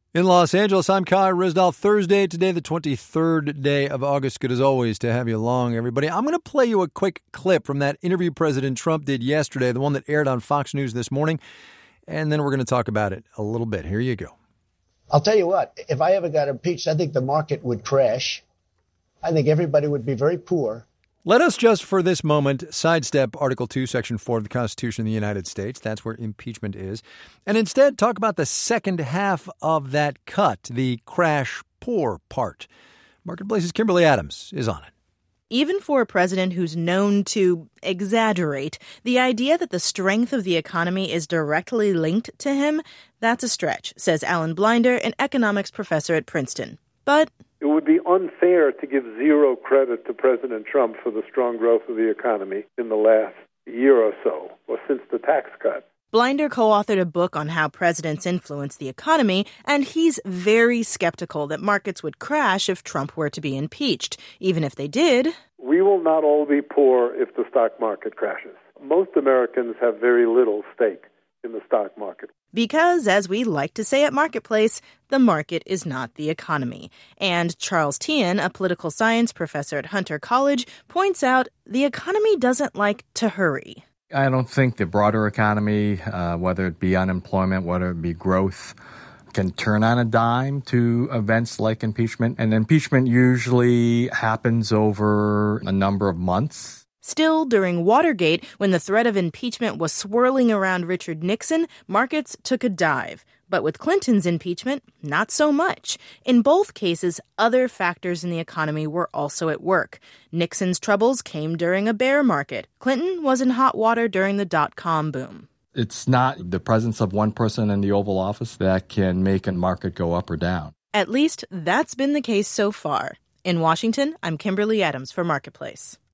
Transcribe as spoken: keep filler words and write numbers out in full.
In Los Angeles, I'm Kai Ryssdal. Thursday, today, the twenty-third day of August. Good as always to have you along, everybody. I'm going to play you a quick clip from that interview President Trump did yesterday, the one that aired on Fox News this morning, and then we're going to talk about it a little bit. Here you go. I'll tell you what, if I ever got impeached, I think the market would crash. I think everybody would be very poor. Let us just for this moment sidestep Article two, Section four of the Constitution of the United States. That's where impeachment is. And instead talk about the second half of that cut, the crash poor part. Marketplace's Kimberly Adams is on it. Even for a president who's known to exaggerate, the idea that the strength of the economy is directly linked to him, that's a stretch, says Alan Blinder, an economics professor at Princeton. But it would be unfair to give zero credit to President Trump for the strong growth of the economy in the last year or so, or since the tax cut. Blinder co-authored a book on how presidents influence the economy, and he's very skeptical that markets would crash if Trump were to be impeached. Even if they did, we will not all be poor if the stock market crashes. Most Americans have very little stake in the stock market. Because, as we like to say at Marketplace, the market is not the economy. And Charles Tian, a political science professor at Hunter College, points out the economy doesn't like to hurry. I don't think the broader economy, uh, whether it be unemployment, whether it be growth, can turn on a dime to events like impeachment. And impeachment usually happens over a number of months. Still, during Watergate, when the threat of impeachment was swirling around Richard Nixon, markets took a dive. But with Clinton's impeachment, not so much. In both cases, other factors in the economy were also at work. Nixon's troubles came during a bear market. Clinton was in hot water during the dot-com boom. It's not the presence of one person in the Oval Office that can make a market go up or down. At least that's been the case so far. In Washington, I'm Kimberly Adams for Marketplace.